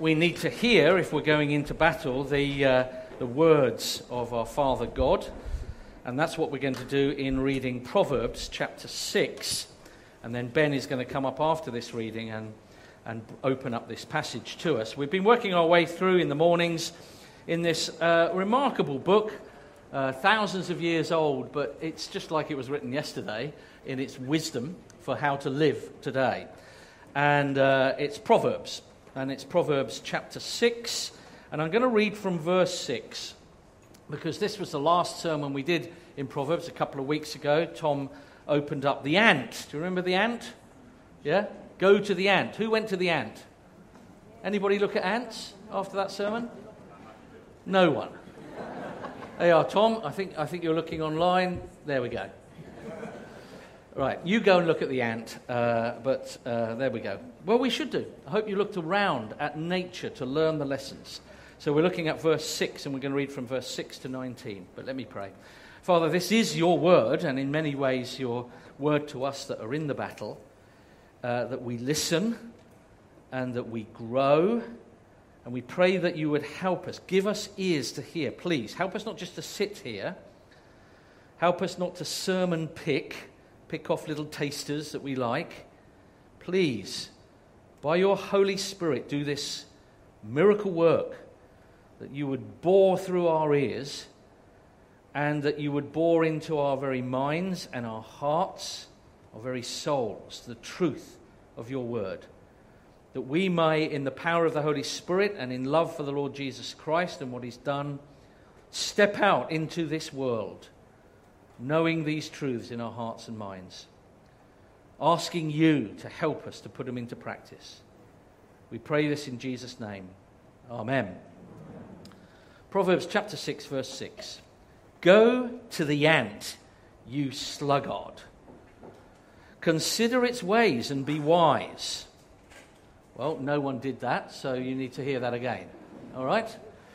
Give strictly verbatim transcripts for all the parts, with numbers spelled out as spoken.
we need to hear, if we're going into battle, the uh, the words of our Father God. And that's what we're going to do in reading Proverbs chapter six. And then Ben is going to come up after this reading and, and open up this passage to us. We've been working our way through in the mornings in this uh, remarkable book, uh, thousands of years old, but it's just like it was written yesterday in its wisdom for how to live today. And uh, it's Proverbs, and it's Proverbs chapter six. And I'm going to read from verse six, because this was the last sermon we did in Proverbs a couple of weeks ago. Tom opened up the ant. Do you remember the ant? Yeah? Go to the ant. Who went to the ant? Anybody look at ants after that sermon? No one. There you are, Tom. I think I think you're looking online. There we go. Right, you go and look at the ant, uh, but uh, there we go. Well, we should do. I hope you looked around at nature to learn the lessons. So we're looking at verse six, and we're going to read from verse six to nineteen. But let me pray. Father, this is your word, and in many ways your word to us that are in the battle, uh, that we listen and that we grow, and we pray that you would help us. Give us ears to hear, please. Help us not just to sit here. Help us not to sermon pick, pick off little tasters that we like. Please, by your Holy Spirit, do this miracle work, that you would bore through our ears and that you would bore into our very minds and our hearts, our very souls, the truth of your word, that we may, in the power of the Holy Spirit and in love for the Lord Jesus Christ and what he's done, step out into this world, knowing these truths in our hearts and minds, asking you to help us to put them into practice. We pray this in Jesus' name. Amen. Proverbs chapter six, verse six. Go to the ant, you sluggard. Consider its ways and be wise. Well, no one did that, so you need to hear that again. All right?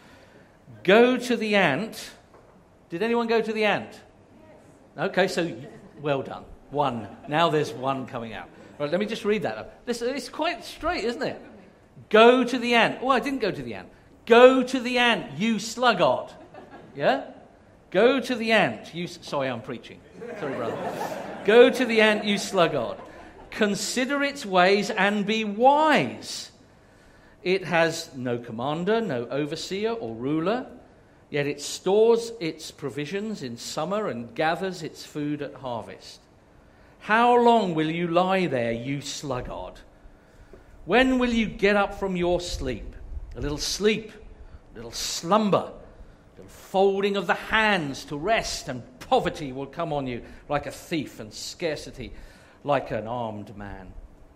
Go to the ant. Did anyone go to the ant? Okay, so well done. One. Now there's one coming out. All right, let me just read that. This, it's quite straight, isn't it? Go to the ant. Oh, I didn't go to the ant. Go to the ant, you sluggard. Yeah? Go to the ant, you... Sorry, I'm preaching. Sorry, brother. Go to the ant, you sluggard. Consider its ways and be wise. It has no commander, no overseer or ruler, yet it stores its provisions in summer and gathers its food at harvest. How long will you lie there, you sluggard? When will you get up from your sleep? A little sleep, a little slumber, a little folding of the hands to rest, and poverty will come on you like a thief, and scarcity like an armed man.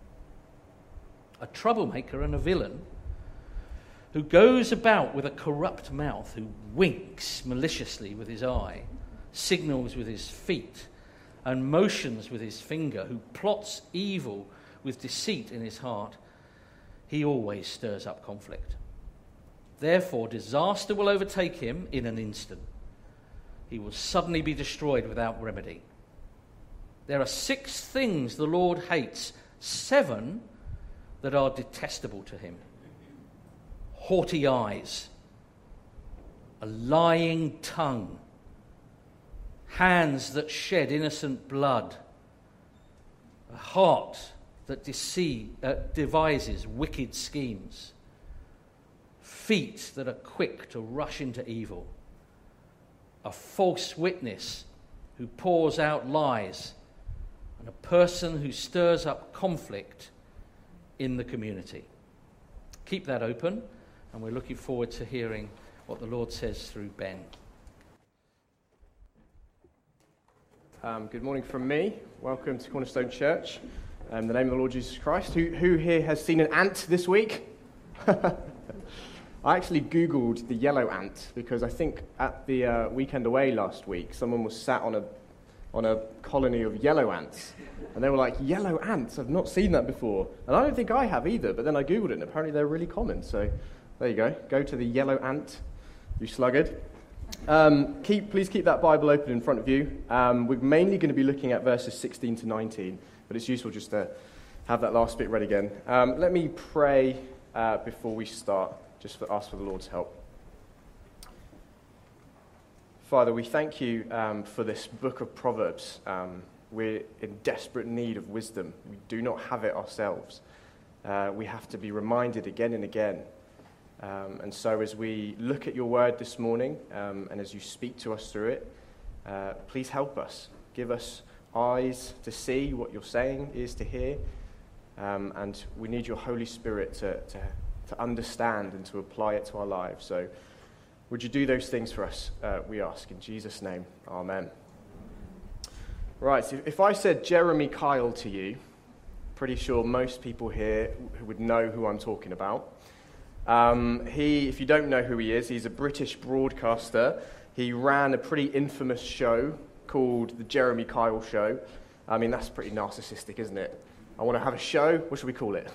A troublemaker and a villain who goes about with a corrupt mouth, who winks maliciously with his eye, signals with his feet, and motions with his finger, who plots evil with deceit in his heart, he always stirs up conflict. Therefore, disaster will overtake him in an instant. He will suddenly be destroyed without remedy. There are six things the Lord hates, seven that are detestable to him. Haughty eyes, a lying tongue, hands that shed innocent blood, a heart that deceive, uh, devises wicked schemes, feet that are quick to rush into evil, a false witness who pours out lies, and a person who stirs up conflict in the community. Keep that open, and we're looking forward to hearing what the Lord says through Ben. Um, good morning from me. Welcome to Cornerstone Church. Um, in the name of the Lord Jesus Christ. Who, who here has seen an ant this week? I actually Googled the yellow ant because I think at the uh, weekend away last week, someone was sat on a on a colony of yellow ants. And they were like, yellow ants? I've not seen that before. And I don't think I have either, but then I Googled it, and apparently they're really common. So there you go. Go to the yellow ant, you sluggard. Um, keep, please keep that Bible open in front of you. Um, we're mainly going to be looking at verses sixteen to nineteen, but it's useful just to have that last bit read again. Um, let me pray uh, before we start, just for, ask for the Lord's help. Father, we thank you um, for this book of Proverbs. Um, we're in desperate need of wisdom. We do not have it ourselves. Uh, we have to be reminded again and again. Um, and so as we look at your word this morning, um, and as you speak to us through it, uh, please help us. Give us eyes to see what you're saying, ears to hear. Um, and we need your Holy Spirit to, to, to understand and to apply it to our lives. So would you do those things for us, uh, we ask, in Jesus' name. Amen. Right, so if I said Jeremy Kyle to you, pretty sure most people here would know who I'm talking about. Um, he, if you don't know who he is, he's a British broadcaster. He ran a pretty infamous show called The Jeremy Kyle Show. I mean, that's pretty narcissistic, isn't it? I want to have a show. What should we call it?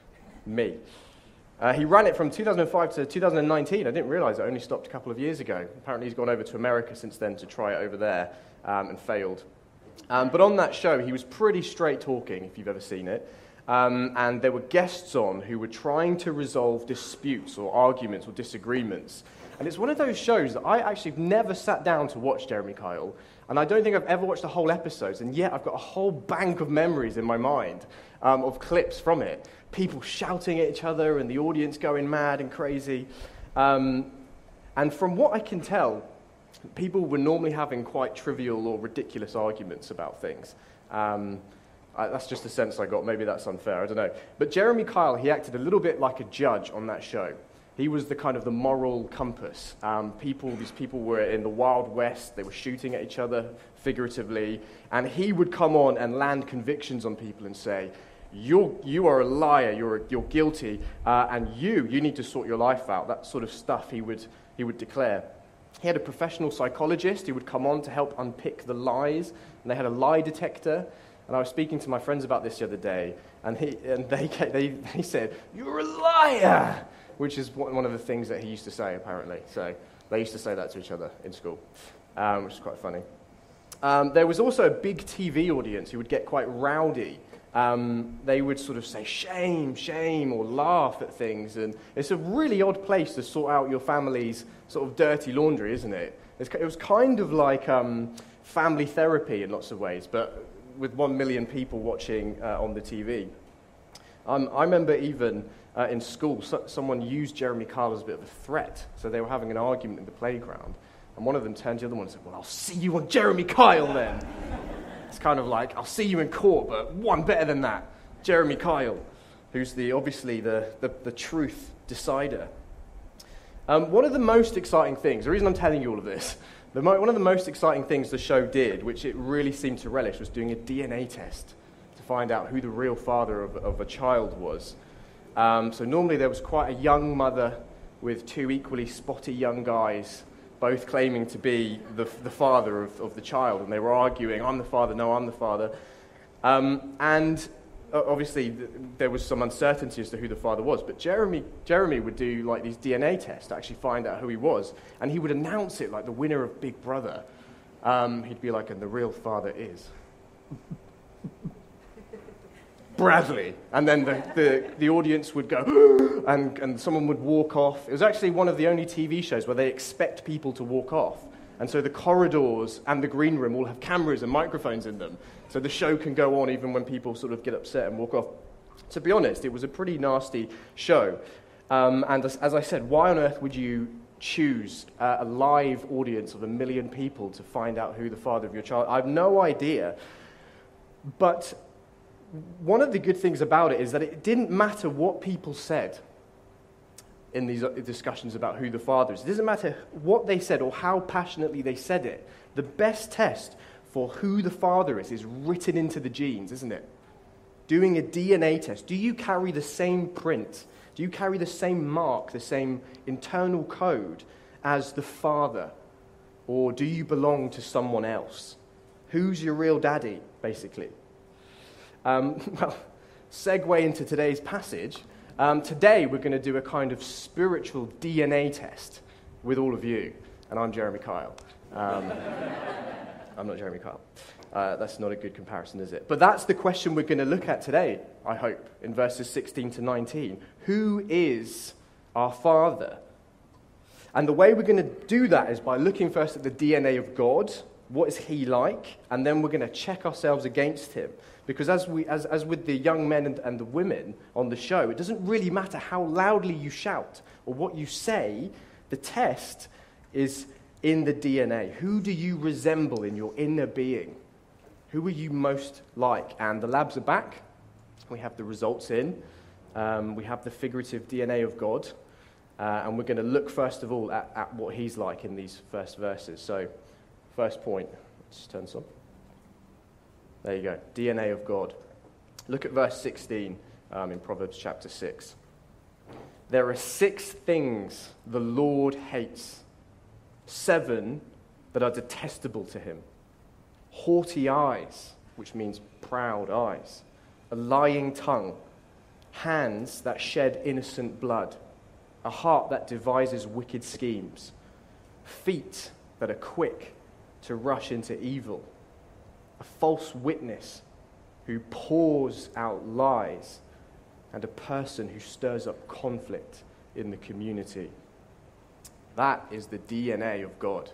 Me. Uh, he ran it from two thousand five to two thousand nineteen. I didn't realize it only stopped a couple of years ago. Apparently he's gone over to America since then to try it over there um, and failed. Um, but on that show, he was pretty straight talking, if you've ever seen it. Um, and there were guests on who were trying to resolve disputes or arguments or disagreements. And it's one of those shows that I actually have never sat down to watch Jeremy Kyle. And I don't think I've ever watched the whole episodes. And yet I've got a whole bank of memories in my mind um, of clips from it. People shouting at each other and the audience going mad and crazy. Um, and from what I can tell, people were normally having quite trivial or ridiculous arguments about things. Um, I, that's just the sense I got. Maybe that's unfair. I don't know. But Jeremy Kyle, he acted a little bit like a judge on that show. He was the kind of the moral compass. Um, people, these people were in the Wild West. They were shooting at each other figuratively. And he would come on and land convictions on people and say, You're, you are a liar, you're, you're guilty, uh, and you, you need to sort your life out. That sort of stuff he would, he would declare. He had a professional psychologist who would come on to help unpick the lies, and they had a lie detector. And I was speaking to my friends about this the other day, and, he, and they, they, they said, "You're a liar," which is one of the things that he used to say, apparently. So they used to say that to each other in school, um, which is quite funny. Um, there was also a big T V audience who would get quite rowdy. Um, they would sort of say, shame, shame, or laugh at things. And it's a really odd place to sort out your family's sort of dirty laundry, isn't it? It's, it was kind of like um, family therapy in lots of ways, but with one million people watching uh, on the T V. Um, I remember even uh, in school, so, someone used Jeremy Kyle as a bit of a threat. So they were having an argument in the playground, and one of them turned to the other one and said, "Well, I'll see you on Jeremy Kyle then." It's kind of like, I'll see you in court, but one better than that. Jeremy Kyle, who's the obviously the, the, the truth decider. Um, one of the most exciting things, the reason I'm telling you all of this, the mo- one of the most exciting things the show did, which it really seemed to relish, was doing a D N A test to find out who the real father of, of a child was. Um, so normally there was quite a young mother with two equally spotty young guys, both claiming to be the, the father of, of the child, and they were arguing, I'm the father, no, I'm the father. Um, and uh, obviously th- there was some uncertainty as to who the father was, but Jeremy Jeremy would do like these D N A tests to actually find out who he was, and he would announce it like the winner of Big Brother. Um, he'd be like, and the real father is Bradley. And then the, the, the audience would go, and, and someone would walk off. It was actually one of the only T V shows where they expect people to walk off. And so the corridors and the green room all have cameras and microphones in them. So the show can go on even when people sort of get upset and walk off. To be honest, it was a pretty nasty show. Um, and as, as I said, why on earth would you choose uh, a live audience of a million people to find out who the father of your child? I have no idea. But one of the good things about it is that it didn't matter what people said in these discussions about who the father is. It doesn't matter what they said or how passionately they said it. The best test for who the father is is written into the genes, isn't it? Doing a D N A test. Do you carry the same print? Do you carry the same mark, the same internal code as the father? Or do you belong to someone else? Who's your real daddy, basically? Um, well, segue into today's passage. Um, today we're going to do a kind of spiritual D N A test with all of you. And I'm Jeremy Kyle. Um, I'm not Jeremy Kyle. Uh, that's not a good comparison, is it? But that's the question we're going to look at today, I hope, in verses sixteen to nineteen. Who is our Father? And the way we're going to do that is by looking first at the D N A of God. What is he like? And then we're going to check ourselves against him. Because as we, as, as with the young men and, and the women on the show, it doesn't really matter how loudly you shout or what you say. The test is in the D N A. Who do you resemble in your inner being? Who are you most like? And the labs are back. We have the results in. Um, we have the figurative D N A of God. Uh, and we're going to look first of all at, at what he's like in these first verses. So, first point. Let's turn this on. There you go. D N A of God. Look at verse sixteen um, in Proverbs chapter six. There are six things the Lord hates. Seven that are detestable to him. Haughty eyes, which means proud eyes. A lying tongue. Hands that shed innocent blood. A heart that devises wicked schemes. Feet that are quick to rush into evil. A false witness who pours out lies. And a person who stirs up conflict in the community. That is the D N A of God.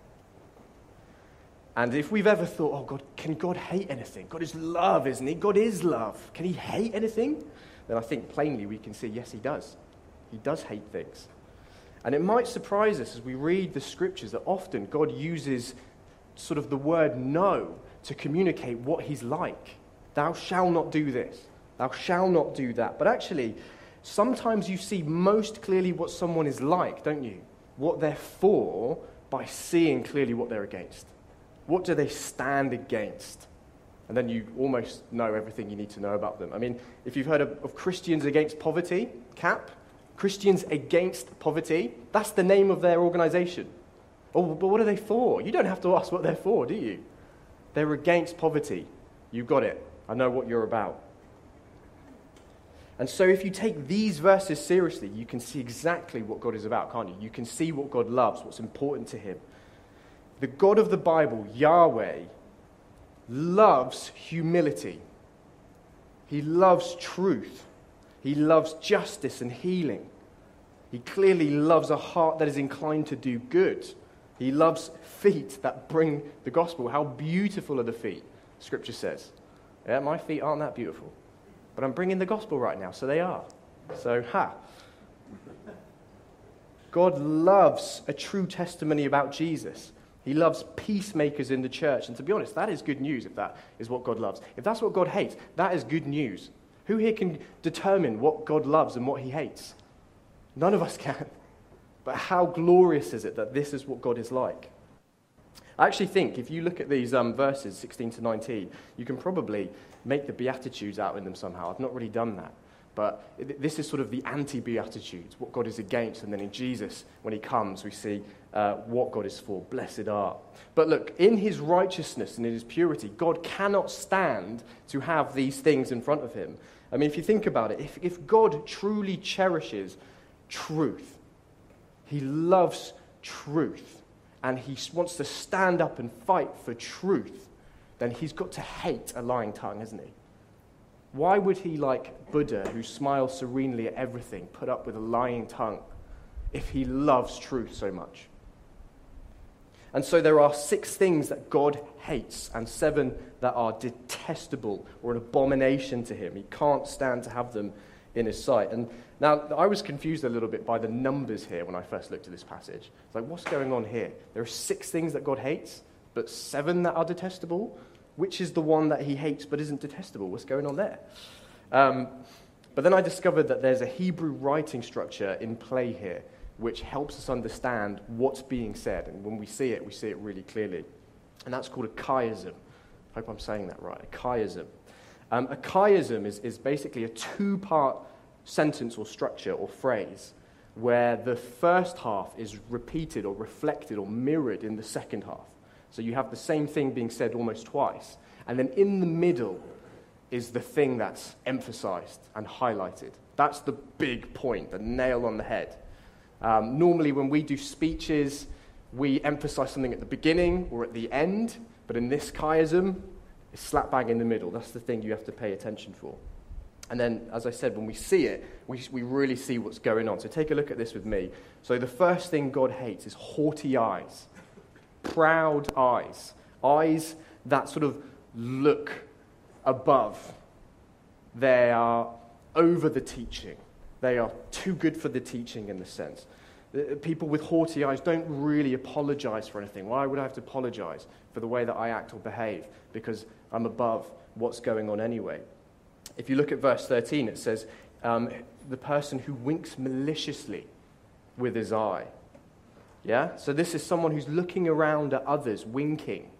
And if we've ever thought, oh God, can God hate anything? God is love, isn't he? God is love. Can he hate anything? Then I think plainly we can see, yes, he does. He does hate things. And it might surprise us as we read the scriptures that often God uses sort of the word no to communicate what he's like. Thou shalt not do this. Thou shalt not do that. But actually, sometimes you see most clearly what someone is like, don't you? What they're for by seeing clearly what they're against. What do they stand against? And then you almost know everything you need to know about them. I mean, if you've heard of, of Christians Against Poverty, C A P, Christians Against Poverty, that's the name of their organization. Oh, but what are they for? You don't have to ask what they're for, do you? They're against poverty. You got it. I know what you're about. And so if you take these verses seriously, you can see exactly what God is about, can't you? You can see what God loves, what's important to him. The God of the Bible, Yahweh, loves humility. He loves truth. He loves justice and healing. He clearly loves a heart that is inclined to do good. He loves feet that bring the gospel. How beautiful are the feet, Scripture says. Yeah, my feet aren't that beautiful. But I'm bringing the gospel right now, so they are. So, ha. God loves a true testimony about Jesus. He loves peacemakers in the church. And to be honest, that is good news if that is what God loves. If that's what God hates, that is good news. Who here can determine what God loves and what he hates? None of us can. But how glorious is it that this is what God is like? I actually think if you look at these um, verses, sixteen to nineteen, you can probably make the Beatitudes out in them somehow. I've not really done that. But this is sort of the anti-Beatitudes, what God is against. And then in Jesus, when he comes, we see uh, what God is for. Blessed are. But look, in his righteousness and in his purity, God cannot stand to have these things in front of him. I mean, if you think about it, if, if God truly cherishes truth, he loves truth, and he wants to stand up and fight for truth, then he's got to hate a lying tongue, hasn't he? Why would he, like Buddha, who smiles serenely at everything, put up with a lying tongue if he loves truth so much? And so there are six things that God hates and seven that are detestable or an abomination to him. He can't stand to have them in his sight. And now, I was confused a little bit by the numbers here when I first looked at this passage. It's like, what's going on here? There are six things that God hates, but seven that are detestable? Which is the one that he hates but isn't detestable? What's going on there? Um, but then I discovered that there's a Hebrew writing structure in play here which helps us understand what's being said. And when we see it, we see it really clearly. And that's called a chiasm. I hope I'm saying that right, a chiasm. Um, a chiasm is, is basically a two-part sentence or structure or phrase where the first half is repeated or reflected or mirrored in the second half. So you have the same thing being said almost twice. And then in the middle is the thing that's emphasized and highlighted. That's the big point, the nail on the head. Um, normally when we do speeches, we emphasize something at the beginning or at the end But in this chiasm, it's slap bang in the middle. That's the thing you have to pay attention for. And then, as I said, when we see it, we, we really see what's going on. So take a look at this with me. So the first thing God hates is haughty eyes, proud eyes, eyes that sort of look above. They are over the teaching. They are too good for the teaching in the sense. People with haughty eyes don't really apologize for anything. Why would I have to apologize for the way that I act or behave? Because I'm above what's going on anyway. If you look at verse thirteen, it says, um, the person who winks maliciously with his eye. Yeah? So this is someone who's looking around at others, winking.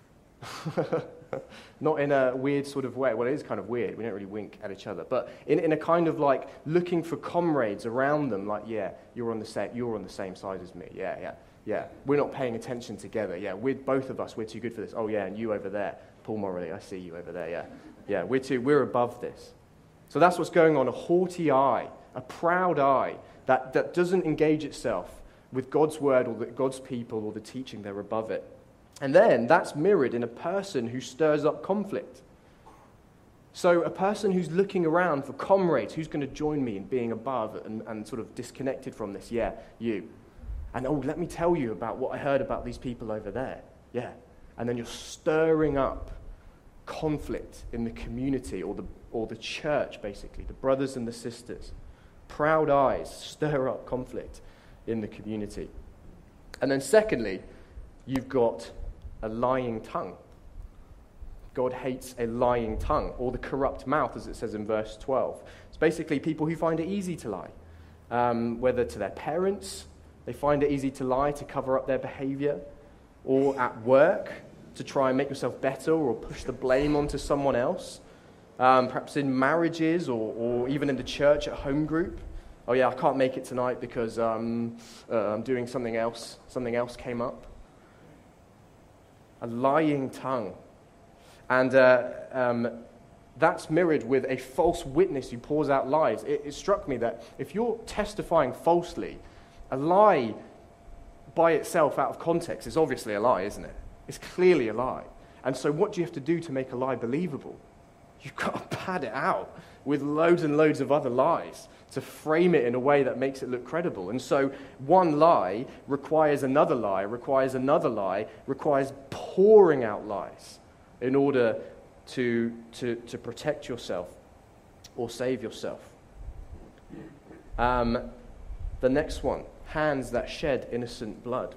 Not in a weird sort of way. Well, it is kind of weird. We don't really wink at each other. But in, in a kind of like looking for comrades around them, like, yeah, you're on the same, you're on the same side as me. Yeah, yeah, yeah. We're not paying attention together. Yeah, we're both of us. We're too good for this. Oh, yeah, and you over there. Paul Morley, I see you over there. Yeah, yeah, we're too, we're above this. So that's what's going on. A haughty eye, a proud eye that, that doesn't engage itself with God's word or the, God's people or the teaching. They're above it. And then that's mirrored in a person who stirs up conflict. So a person who's looking around for comrades, who's going to join me in being above and, and sort of disconnected from this? Yeah, you. And oh, let me tell you about what I heard about these people over there. Yeah. And then you're stirring up conflict in the community or the, or the church, basically, the brothers and the sisters. Proud eyes stir up conflict in the community. And then secondly, you've got a lying tongue. God hates a lying tongue, or the corrupt mouth, as it says in verse twelve. It's basically people who find it easy to lie, um, whether to their parents, they find it easy to lie to cover up their behavior, or at work to try and make yourself better or push the blame onto someone else, um, perhaps in marriages or, or even in the church at home group. Oh yeah, I can't make it tonight because um, uh, I'm doing something else. Something else came up. A lying tongue. And uh, um, that's mirrored with a false witness who pours out lies. It, it struck me that if you're testifying falsely, a lie by itself out of context is obviously a lie, isn't it? It's clearly a lie. And so what do you have to do to make a lie believable? You've got to pad it out with loads and loads of other lies to frame it in a way that makes it look credible. And so one lie requires another lie, requires another lie, requires pouring out lies in order to, to, to protect yourself or save yourself. Um, the next one, hands that shed innocent blood.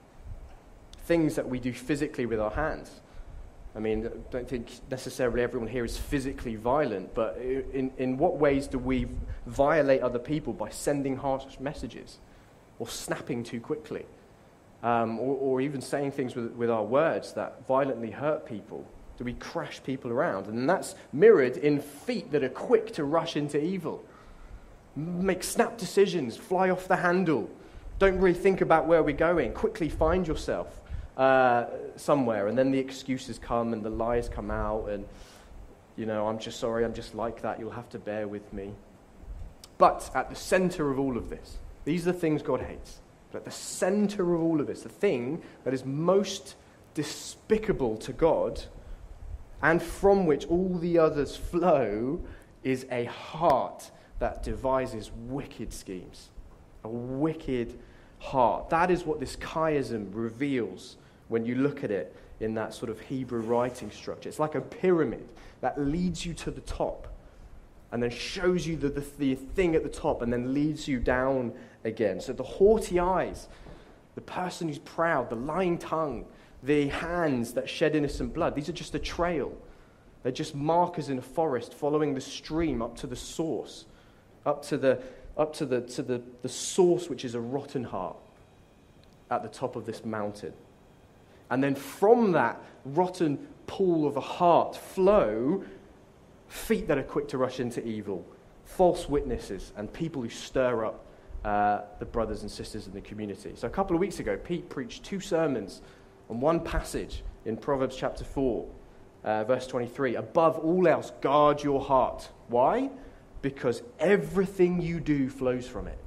Things that we do physically with our hands. I mean, I don't think necessarily everyone here is physically violent, but in, in what ways do we violate other people by sending harsh messages or snapping too quickly um, or, or even saying things with, with our words that violently hurt people? Do we crash people around? And that's mirrored in feet that are quick to rush into evil, make snap decisions, fly off the handle, don't really think about where we're going, quickly find yourself Uh, somewhere, and then the excuses come and the lies come out, and you know, I'm just sorry, I'm just like that, you'll have to bear with me. But at the center of all of this, these are the things God hates. But at the center of all of this, the thing that is most despicable to God and from which all the others flow is a heart that devises wicked schemes. A wicked heart. That is what this chiasm reveals when you look at it in that sort of Hebrew writing structure. It's like a pyramid that leads you to the top and then shows you the, the, the thing at the top and then leads you down again. So the haughty eyes, the person who's proud, the lying tongue, the hands that shed innocent blood, these are just a trail. They're just markers in a forest following the stream up to the source, up to the up to the to the, the source, which is a rotten heart at the top of this mountain. And then from that rotten pool of a heart flow feet that are quick to rush into evil, false witnesses, and people who stir up uh, the brothers and sisters in the community. So a couple of weeks ago, Pete preached two sermons on one passage in Proverbs chapter four, uh, verse twenty-three. Above all else, guard your heart. Why? Because everything you do flows from it.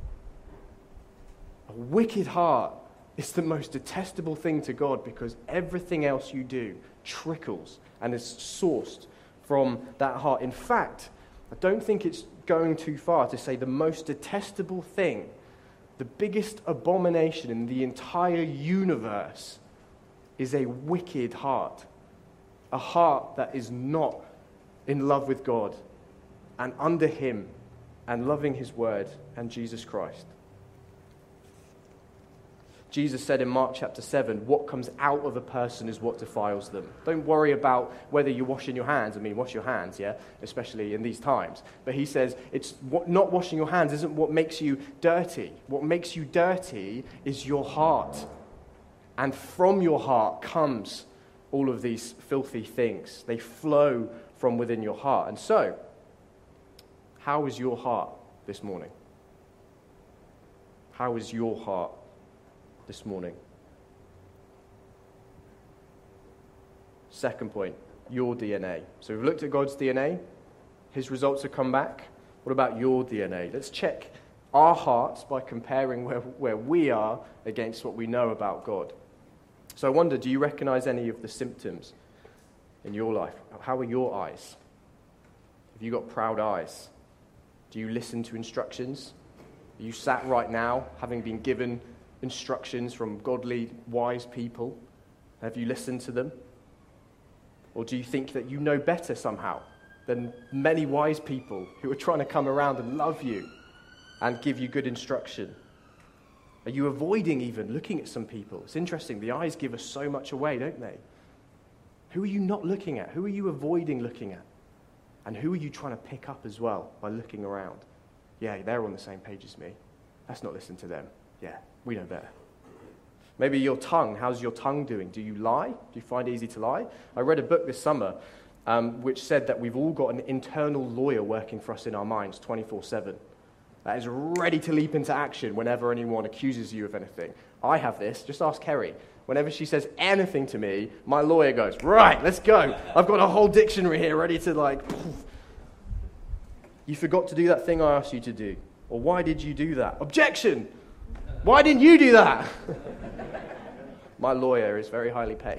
A wicked heart is the most detestable thing to God because everything else you do trickles and is sourced from that heart. In fact, I don't think it's going too far to say the most detestable thing, the biggest abomination in the entire universe, is a wicked heart. A heart that is not in love with God and under Him and loving His word and Jesus Christ. Jesus said in Mark chapter seven, what comes out of a person is what defiles them. Don't worry about whether you're washing your hands. I mean, wash your hands, yeah, especially in these times. But he says it's what, not washing your hands isn't what makes you dirty. What makes you dirty is your heart. And from your heart comes all of these filthy things. They flow from within your heart. And so, how is your heart this morning? How is your heart this morning? Second point, your D N A. So we've looked at God's D N A. His results have come back. What about your D N A? Let's check our hearts by comparing where, where we are against what we know about God. So I wonder, do you recognize any of the symptoms in your life? How are your eyes? Have you got proud eyes? Do you listen to instructions? Are you sat right now having been given instructions from godly, wise people? Have you listened to them? Or do you think that you know better somehow than many wise people who are trying to come around and love you and give you good instruction? Are you avoiding even looking at some people? It's interesting, the eyes give us so much away, don't they? Who are you not looking at? Who are you avoiding looking at? And who are you trying to pick up as well by looking around? Yeah, they're on the same page as me. Let's not listen to them. Yeah, we know better. Maybe your tongue. How's your tongue doing? Do you lie? Do you find it easy to lie? I read a book this summer um, which said that we've all got an internal lawyer working for us in our minds twenty-four seven. That is ready to leap into action whenever anyone accuses you of anything. I have this. Just ask Kerry. Whenever she says anything to me, my lawyer goes, right, let's go. I've got a whole dictionary here ready to like, poof. You forgot to do that thing I asked you to do. Or why did you do that? Objection! Why didn't you do that? My lawyer is very highly paid.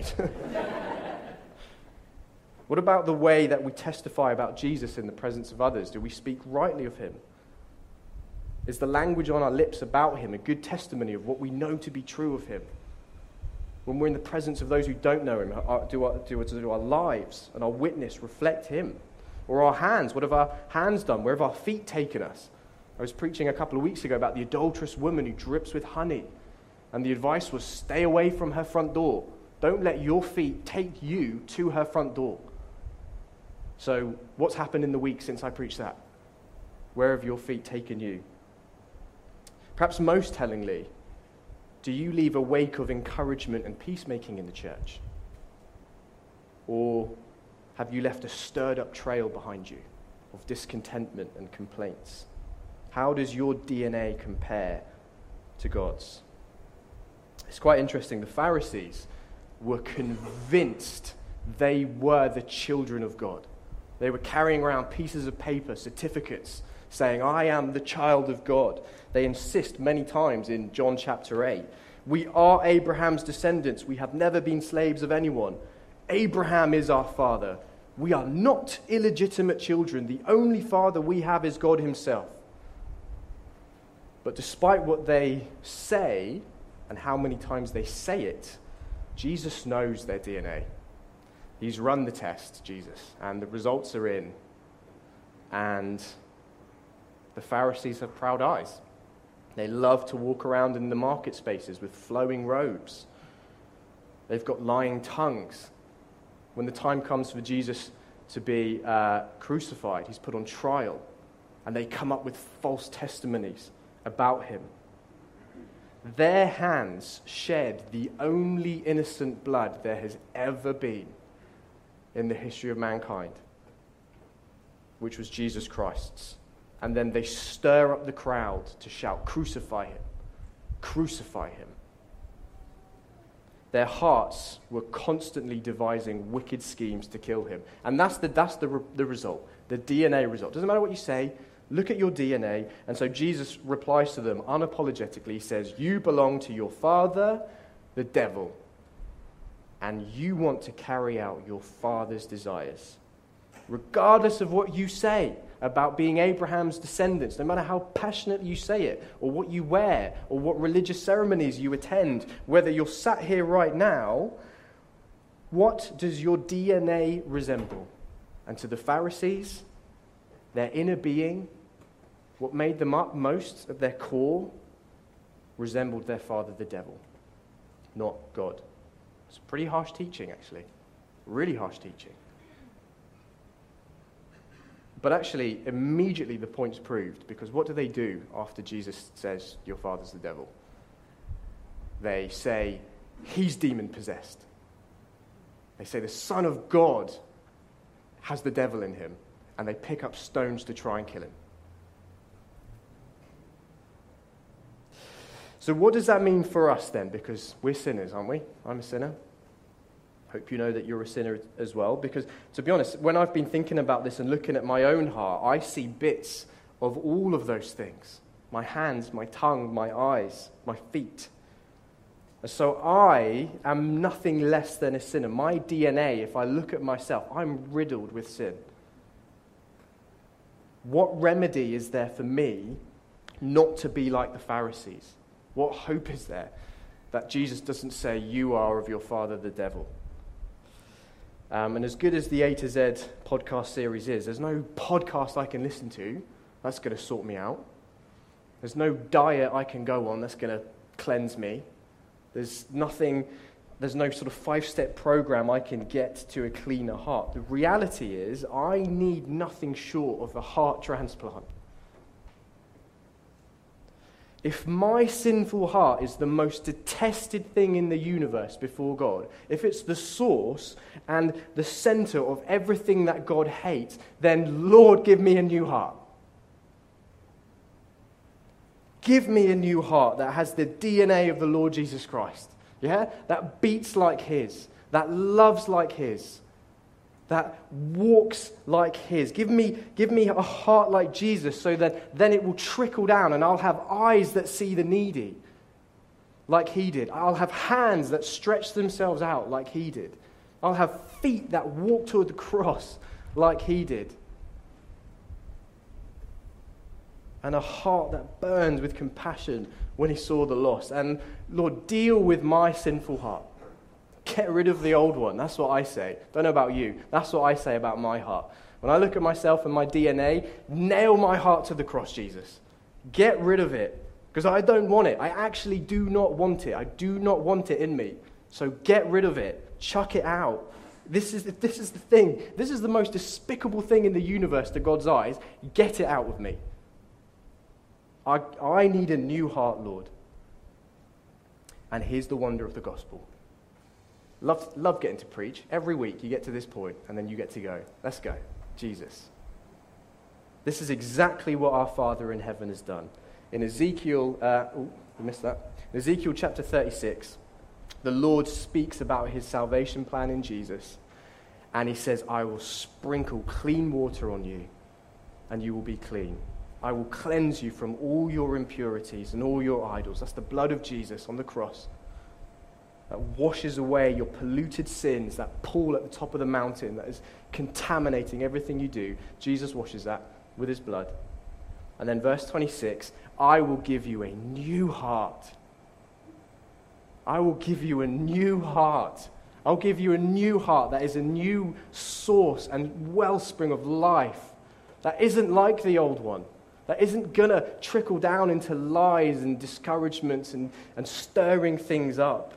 What about the way that we testify about Jesus in the presence of others? Do we speak rightly of him? Is the language on our lips about him a good testimony of what we know to be true of him? When we're in the presence of those who don't know him, do our, do, do our lives and our witness reflect him? Or our hands, what have our hands done? Where have our feet taken us? I was preaching a couple of weeks ago about the adulterous woman who drips with honey. And the advice was, stay away from her front door. Don't let your feet take you to her front door. So what's happened in the week since I preached that? Where have your feet taken you? Perhaps most tellingly, do you leave a wake of encouragement and peacemaking in the church? Or have you left a stirred up trail behind you of discontentment and complaints? How does your D N A compare to God's? It's quite interesting. The Pharisees were convinced they were the children of God. They were carrying around pieces of paper, certificates, saying, I am the child of God. They insist many times in John chapter eight, we are Abraham's descendants. We have never been slaves of anyone. Abraham is our father. We are not illegitimate children. The only father we have is God himself. But despite what they say and how many times they say it, Jesus knows their D N A. He's run the test, Jesus, and the results are in. And the Pharisees have proud eyes. They love to walk around in the market spaces with flowing robes. They've got lying tongues. When the time comes for Jesus to be uh, crucified, he's put on trial, and they come up with false testimonies about him. Their hands shed the only innocent blood there has ever been in the history of mankind, which was Jesus Christ's. And then they stir up the crowd to shout, crucify him, crucify him. Their hearts were constantly devising wicked schemes to kill him. And that's the, that's the, the result, the D N A result. Doesn't matter what you say, look at your D N A. And so Jesus replies to them unapologetically. He says, you belong to your father, the devil. and you want to carry out your father's desires. Regardless of what you say about being Abraham's descendants, no matter how passionately you say it, or what you wear, or what religious ceremonies you attend, whether you're sat here right now, what does your D N A resemble? And to the Pharisees, their inner being, what made them up most at their core, resembled their father, the devil, not God. It's pretty harsh teaching, actually. Really harsh teaching. But actually, immediately the point's proved, because what do they do after Jesus says, your father's the devil? They say, he's demon-possessed. They say the Son of God has the devil in him, and they pick up stones to try and kill him. So what does that mean for us then? Because we're sinners, aren't we? I'm a sinner. Hope you know that you're a sinner as well. Because, to be honest, when I've been thinking about this and looking at my own heart, I see bits of all of those things. My hands, my tongue, my eyes, my feet. And so I am nothing less than a sinner. My D N A, if I look at myself, I'm riddled with sin. What remedy is there for me not to be like the Pharisees? What hope is there that Jesus doesn't say, you are of your father the devil? Um, and as good as the A to Z podcast series is, there's no podcast I can listen to that's going to sort me out. There's no diet I can go on that's going to cleanse me. There's nothing, there's no sort of five-step program I can get to a cleaner heart. The reality is, I need nothing short of a heart transplant. If my sinful heart is the most detested thing in the universe before God, if it's the source and the center of everything that God hates, then Lord, give me a new heart. Give me a new heart that has the D N A of the Lord Jesus Christ. Yeah? That beats like his, that loves like his, that walks like his. Give me, give me a heart like Jesus so that then it will trickle down and I'll have eyes that see the needy like he did. I'll have hands that stretch themselves out like he did. I'll have feet that walk toward the cross like he did. And a heart that burns with compassion when he saw the lost. And Lord, deal with my sinful heart. Get rid of the old one. That's what I say. Don't know about you. That's what I say about my heart. When I look at myself and my D N A, nail my heart to the cross, Jesus. Get rid of it. Because I don't want it. I actually do not want it. I do not want it in me. So get rid of it. Chuck it out. This is, this is the thing. This is the most despicable thing in the universe to God's eyes. Get it out of me. I, I need a new heart, Lord. And here's the wonder of the gospel. Love, love getting to preach. Every week you get to this point and then you get to go. Let's go. Jesus. This is exactly what our Father in heaven has done. In Ezekiel, uh, oh, I missed that. In Ezekiel chapter thirty-six, the Lord speaks about his salvation plan in Jesus. And he says, I will sprinkle clean water on you and you will be clean. I will cleanse you from all your impurities and all your idols. That's the blood of Jesus on the cross. That washes away your polluted sins, that pool at the top of the mountain that is contaminating everything you do. Jesus washes that with his blood. And then verse twenty-six, I will give you a new heart. I will give you a new heart. I'll give you a new heart that is a new source and wellspring of life. That isn't like the old one. That isn't going to trickle down into lies and discouragements and, and stirring things up.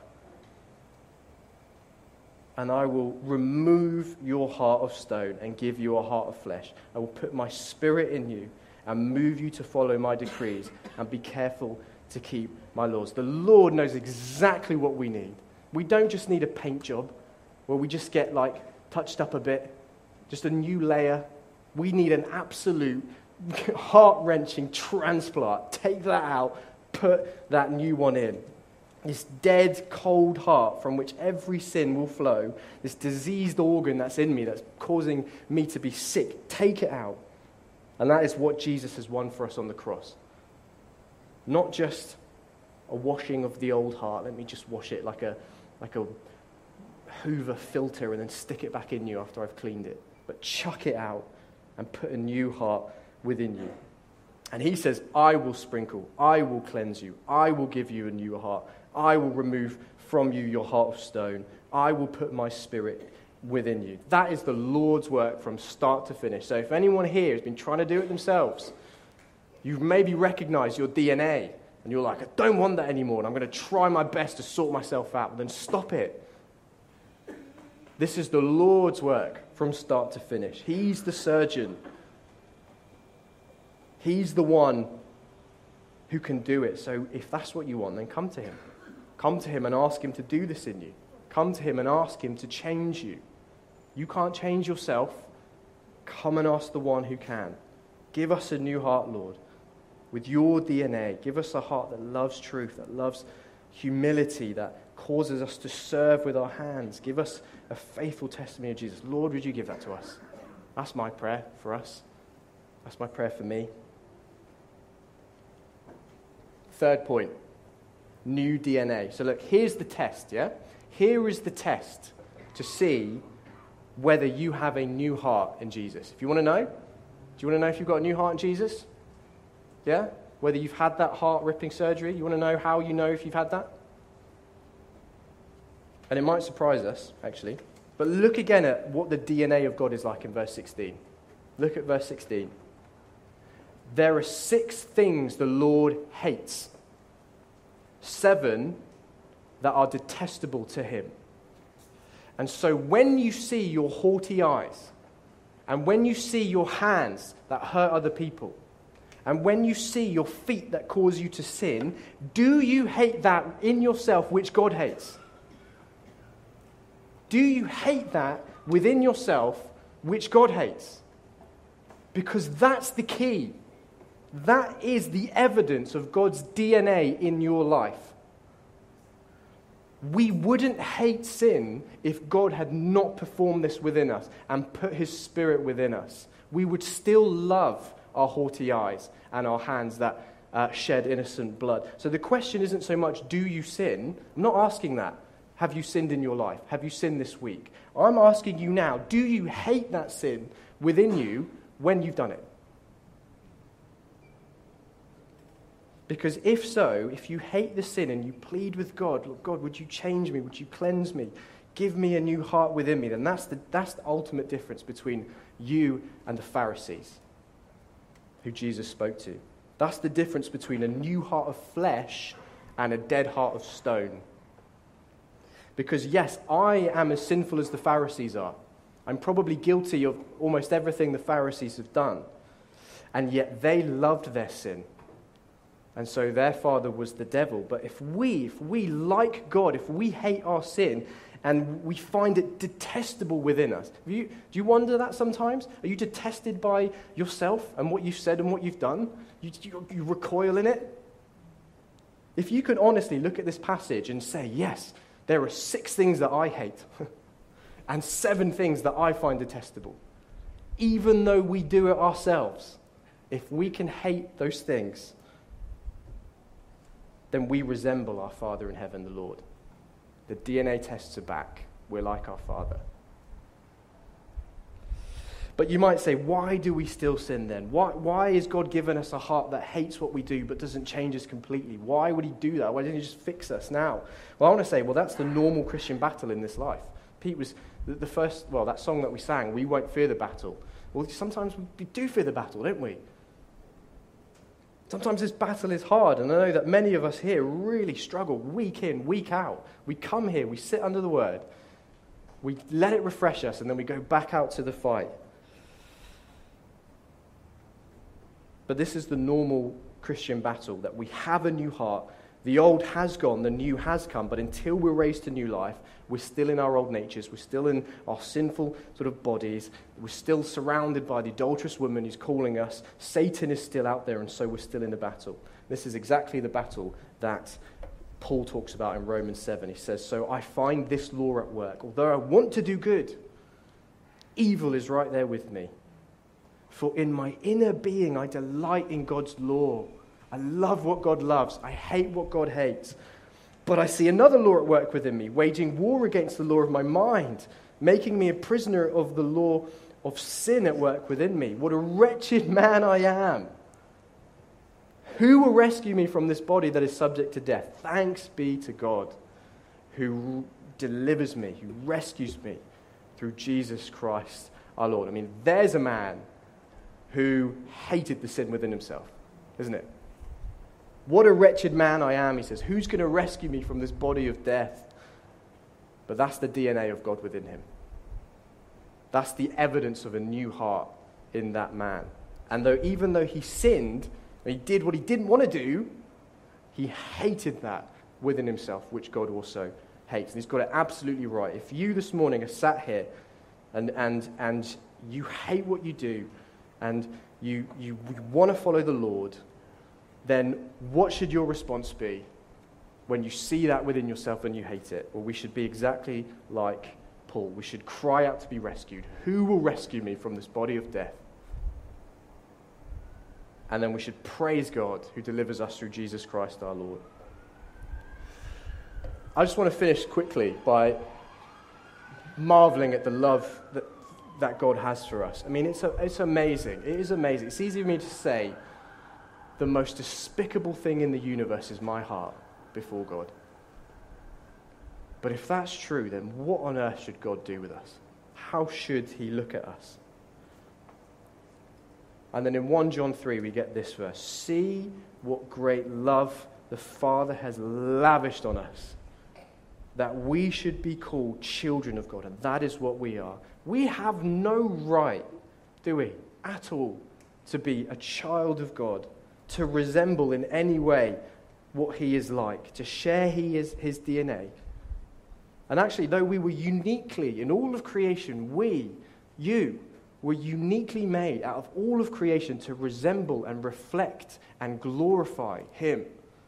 And I will remove your heart of stone and give you a heart of flesh. I will put my spirit in you and move you to follow my decrees and be careful to keep my laws. The Lord knows exactly what we need. We don't just need a paint job where we just get like touched up a bit, just a new layer. We need an absolute heart-wrenching transplant. Take that out, put that new one in. This dead, cold heart from which every sin will flow, this diseased organ that's in me that's causing me to be sick, take it out. And that is what Jesus has won for us on the cross. Not just a washing of the old heart. Let me just wash it like a, like a Hoover filter and then stick it back in you after I've cleaned it. But chuck it out and put a new heart within you. And he says, I will sprinkle, I will cleanse you, I will give you a new heart, I will remove from you your heart of stone, I will put my spirit within you. That is the Lord's work from start to finish. So if anyone here has been trying to do it themselves, you've maybe recognized your D N A, and you're like, I don't want that anymore, and I'm going to try my best to sort myself out. Then stop it. This is the Lord's work from start to finish. He's the surgeon. He's the one who can do it. So if that's what you want, then come to him. Come to him and ask him to do this in you. Come to him and ask him to change you. You can't change yourself. Come and ask the one who can. Give us a new heart, Lord, with your D N A. Give us a heart that loves truth, that loves humility, that causes us to serve with our hands. Give us a faithful testimony of Jesus. Lord, would you give that to us? That's my prayer for us. That's my prayer for me. Third point, new D N A. So look, here's the test, yeah? Here is the test to see whether you have a new heart in Jesus. If you want to know, do you want to know if you've got a new heart in Jesus? Yeah? Whether you've had that heart-ripping surgery, you want to know how you know if you've had that? And it might surprise us, actually. But look again at what the D N A of God is like in verse sixteen. Look at verse sixteen. There are six things the Lord hates. Seven that are detestable to him. And so when you see your haughty eyes, and when you see your hands that hurt other people, and when you see your feet that cause you to sin, do you hate that in yourself which God hates? Do you hate that within yourself which God hates? Because that's the key. That is the evidence of God's D N A in your life. We wouldn't hate sin if God had not performed this within us and put his Spirit within us. We would still love our haughty eyes and our hands that uh, shed innocent blood. So the question isn't so much, do you sin? I'm not asking that. Have you sinned in your life? Have you sinned this week? I'm asking you now, do you hate that sin within you when you've done it? Because if so, if you hate the sin and you plead with God, Lord God, would you change me? Would you cleanse me? Give me a new heart within me. Then that's the, that's the ultimate difference between you and the Pharisees who Jesus spoke to. That's the difference between a new heart of flesh and a dead heart of stone. Because yes, I am as sinful as the Pharisees are. I'm probably guilty of almost everything the Pharisees have done. And yet they loved their sin. And so their father was the devil. But if we, if we like God, if we hate our sin and we find it detestable within us, do you, do you wonder that sometimes? Are you detested by yourself and what you've said and what you've done? You, you, you recoil in it? If you could honestly look at this passage and say, yes, there are six things that I hate and seven things that I find detestable, even though we do it ourselves, if we can hate those things, then we resemble our Father in heaven, the Lord. The D N A tests are back. We're like our Father. But you might say, why do we still sin then? Why, why is God given us a heart that hates what we do but doesn't change us completely? Why would he do that? Why didn't he just fix us now? Well, I want to say, well, that's the normal Christian battle in this life. Pete was the, the first, well, that song that we sang, We Won't Fear the Battle. Well, sometimes we do fear the battle, don't we? Sometimes this battle is hard, and I know that many of us here really struggle week in, week out. We come here, we sit under the Word, we let it refresh us, and then we go back out to the fight. But this is the normal Christian battle, that we have a new heart. The old has gone, the new has come, but until we're raised to new life, we're still in our old natures, we're still in our sinful sort of bodies, we're still surrounded by the adulterous woman who's calling us, Satan is still out there, and so we're still in a battle. This is exactly the battle that Paul talks about in Romans seven. He says, so I find this law at work. Although I want to do good, evil is right there with me. For in my inner being I delight in God's law. I love what God loves. I hate what God hates. But I see another law at work within me, waging war against the law of my mind, making me a prisoner of the law of sin at work within me. What a wretched man I am. Who will rescue me from this body that is subject to death? Thanks be to God who delivers me, who rescues me through Jesus Christ our Lord. I mean, there's a man who hated the sin within himself, isn't it? What a wretched man I am, he says. Who's going to rescue me from this body of death? But that's the D N A of God within him. That's the evidence of a new heart in that man. And though even though he sinned, he did what he didn't want to do, he hated that within himself, which God also hates. And he's got it absolutely right. If you this morning are sat here and and and you hate what you do and you you want to follow the Lord, then what should your response be when you see that within yourself and you hate it? Well, we should be exactly like Paul. We should cry out to be rescued. Who will rescue me from this body of death? And then we should praise God who delivers us through Jesus Christ our Lord. I just want to finish quickly by marveling at the love that, that God has for us. I mean, it's, a, it's amazing. It is amazing. It's easy for me to say the most despicable thing in the universe is my heart before God. But if that's true, then what on earth should God do with us? How should he look at us? And then in First John three, we get this verse. See what great love the Father has lavished on us, that we should be called children of God. And that is what we are. We have no right, do we, at all, to be a child of God, to resemble in any way what he is like, to share he is, his D N A. And actually, though we were uniquely, in all of creation, we, you, were uniquely made out of all of creation to resemble and reflect and glorify him.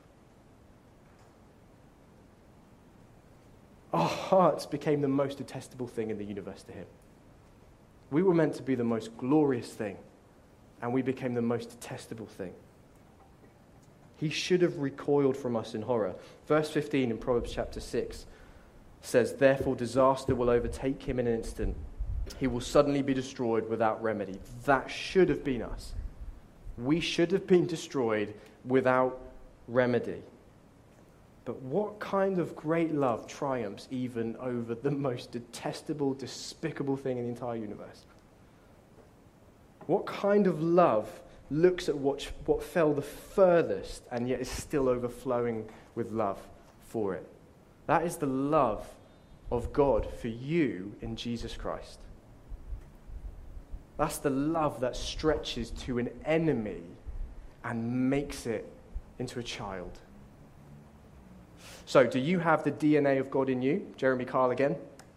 Our hearts became the most detestable thing in the universe to him. We were meant to be the most glorious thing, and we became the most detestable thing. He should have recoiled from us in horror. Verse fifteen in Proverbs chapter six says, therefore disaster will overtake him in an instant. He will suddenly be destroyed without remedy. That should have been us. We should have been destroyed without remedy. But what kind of great love triumphs even over the most detestable, despicable thing in the entire universe? What kind of love looks at what, what fell the furthest and yet is still overflowing with love for it? That is the love of God for you in Jesus Christ. That's the love that stretches to an enemy and makes it into a child. So, do you have the D N A of God in you? Jeremy Kyle again.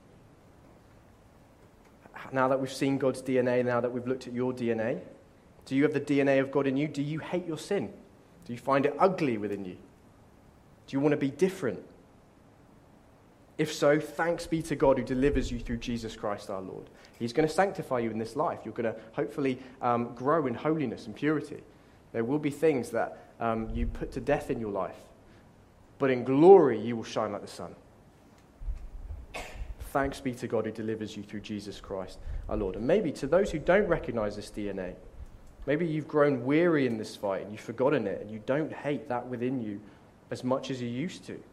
Now that we've seen God's D N A, now that we've looked at your D N A, do you have the D N A of God in you? Do you hate your sin? Do you find it ugly within you? Do you want to be different? If so, thanks be to God who delivers you through Jesus Christ our Lord. He's going to sanctify you in this life. You're going to hopefully um, grow in holiness and purity. There will be things that um, you put to death in your life. But in glory, you will shine like the sun. Thanks be to God who delivers you through Jesus Christ our Lord. And maybe to those who don't recognize this D N A, maybe you've grown weary in this fight and you've forgotten it and you don't hate that within you as much as you used to.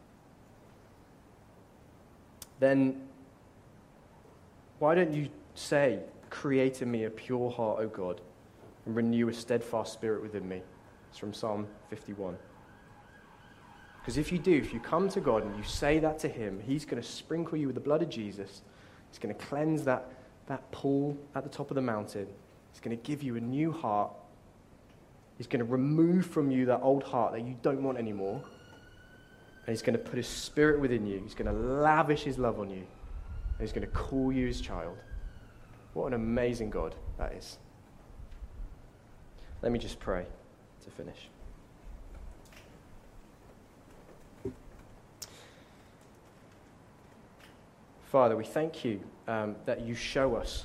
Then why don't you say, create in me a pure heart, O God, and renew a steadfast spirit within me? It's from Psalm fifty-one. Because if you do, if you come to God and you say that to him, he's going to sprinkle you with the blood of Jesus. He's going to cleanse that, that pool at the top of the mountain. He's going to give you a new heart. He's going to remove from you that old heart that you don't want anymore. And he's going to put his spirit within you. He's going to lavish his love on you. And he's going to call you his child. What an amazing God that is. Let me just pray to finish. Father, we thank you um, that you show us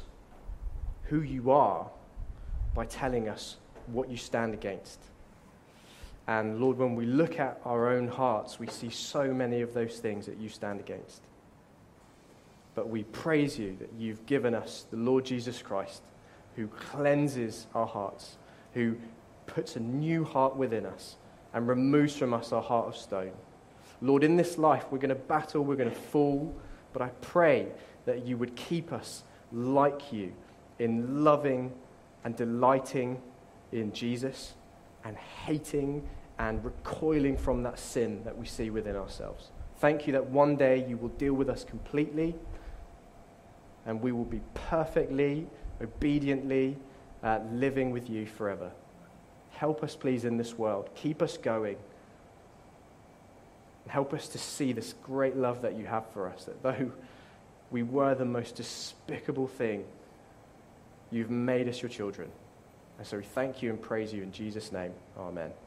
who you are by telling us what you stand against. And Lord, when we look at our own hearts, we see so many of those things that you stand against. But we praise you that you've given us the Lord Jesus Christ, who cleanses our hearts, who puts a new heart within us and removes from us our heart of stone. Lord, in this life, we're going to battle, we're going to fall, but I pray that you would keep us like you in loving and delighting in Jesus and hating and recoiling from that sin that we see within ourselves. Thank you that one day you will deal with us completely and we will be perfectly, obediently uh, living with you forever. Help us, please, in this world. Keep us going. Help us to see this great love that you have for us, that though we were the most despicable thing, you've made us your children. And so we thank you and praise you in Jesus' name. Amen.